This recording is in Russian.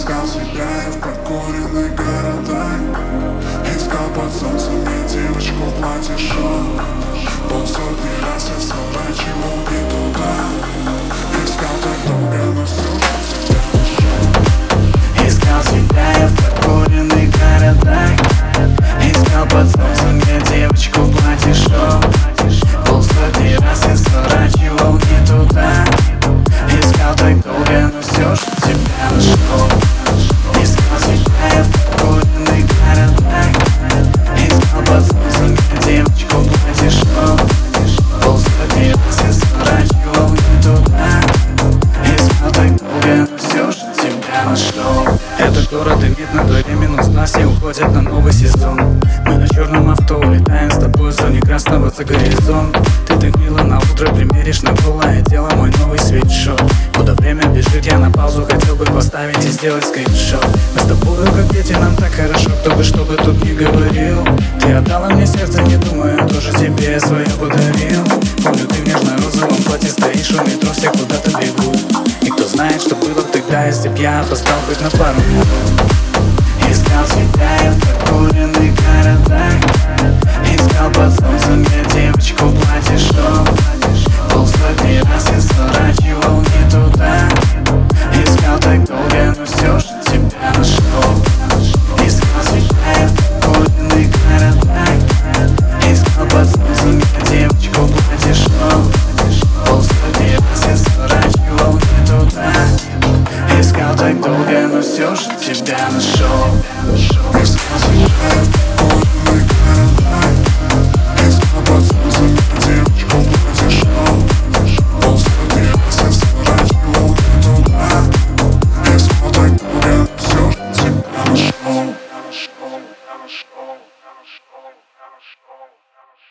Искал тебя я в прокуренных городах, искал под солнцем я девочку в платье шел. Полсотни раз я сворачивал не туда, искал так долго, но все же тебя нашел. Искал тебя я в прокуренных городах, искал под солнцем я девочку в платье шел. Полсотни раз я сворачивал не туда, искал так долго, но все же тебя нашел. Искал тебя я в прокуренных городах, искал под солнцем я девочку в платье шел. Полсотни раз я сворачивал не туда, искал так долго, но все же тебя нашел. Этот город имеет на дворе минус нас, все уходят на новый сезон. Мы на черном авто улетаем с тобой в зоне красного за горизонт. Ты так мило на утро примеришь на голое тело мой новый свитшот. Куда время бежит, я на паузу хотел бы поставить и сделать скриншот. Мы с тобой как дети, нам так хорошо, кто бы что бы тут ни говорил. Ты отдала мне сердце, не думаю, я тоже тебе свое подарил. Помню, ты в нежно-розовом платье стоишь у метро, все куда-то бегут. И кто знает, что было тогда, если б я опоздал хоть на пару минут. Искал тебя я в прокуренных городах, искал под солнцем я девочку в платье шел. Полсотни раз я сворачивал не туда, искал так долго, но все же тебя нашел. Искал тебя я в прокуренных городах, искал под солнцем я девочку в платье шел. Полсотни раз я сворачивал не туда, искал так долго, но все же тебя нашел. Искал тебя я в прокуренных городах, искал под солнцем я девочку в платье шел. Полсотни раз я сворачивал не туда, искал так долго, но все же тебя нашел.